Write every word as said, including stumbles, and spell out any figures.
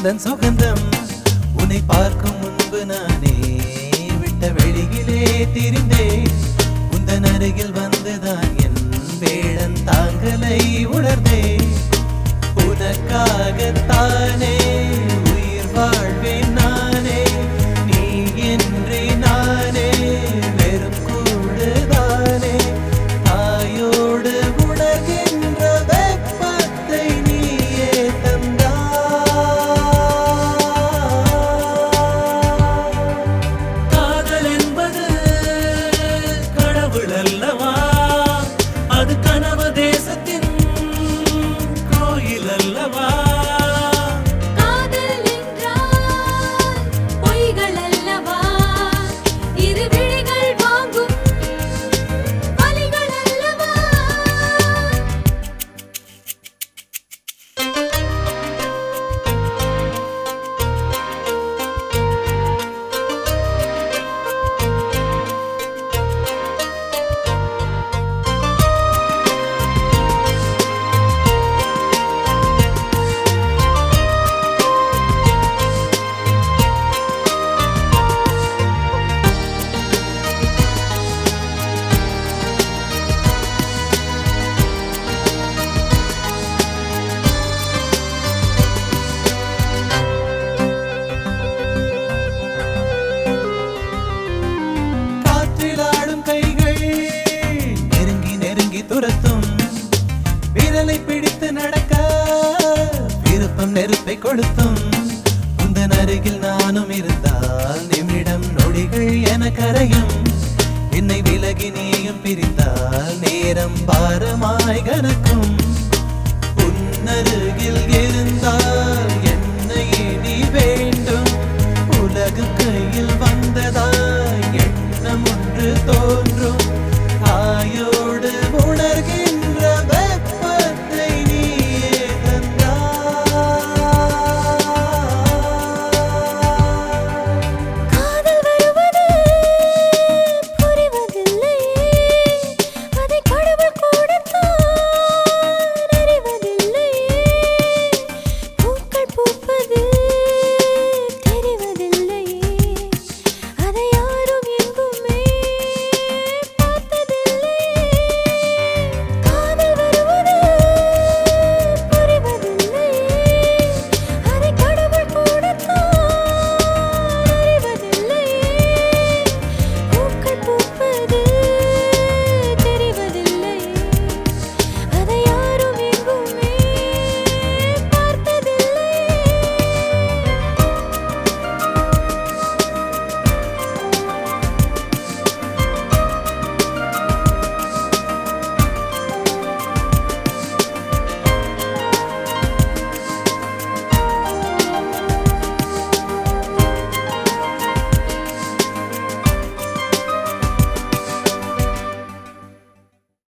உந்தன் சுகந்தம் உன்னை பார்க்கும் முன்பு நானே விட்ட வெளியிலே திரிந்தேன். உந்தன் அருகில் வந்துதான் என் வேடன் தாங்கலை உணர்ந்தேன். உனக்காகத்தானே உயிர் வாழ்வேன் நானே, நீ என்றே நானே வெறும் கூடுதானே. தாயோடு உணர்கின்ற வெப்பத்தை நீயே தந்தாய். காதல் என்பது கடவுள் அல்லவா, அது கனவு தேசத்தின் கோயில் அல்லவா. காதல் என்றால் பொய்கள் அல்லவா, இரு விழிகள் வாங்கும் வலிகள் அல்லவா. காற்றிலாடும் கைகள் நெருங்கி நெருங்கி துரத்தும், விரலை பிடித்து நடக்க விருப்பம் நெருப்பை கொளுத்தும். உந்தன் அருகில் நானும் இருந்தால் நிமிடம் நொடிகள் என கரையும். என்னை விலகி நீயும் பிரிந்தால் நேரம் பாரமாய் கனக்கும். உன்னருகில் இருந்தால்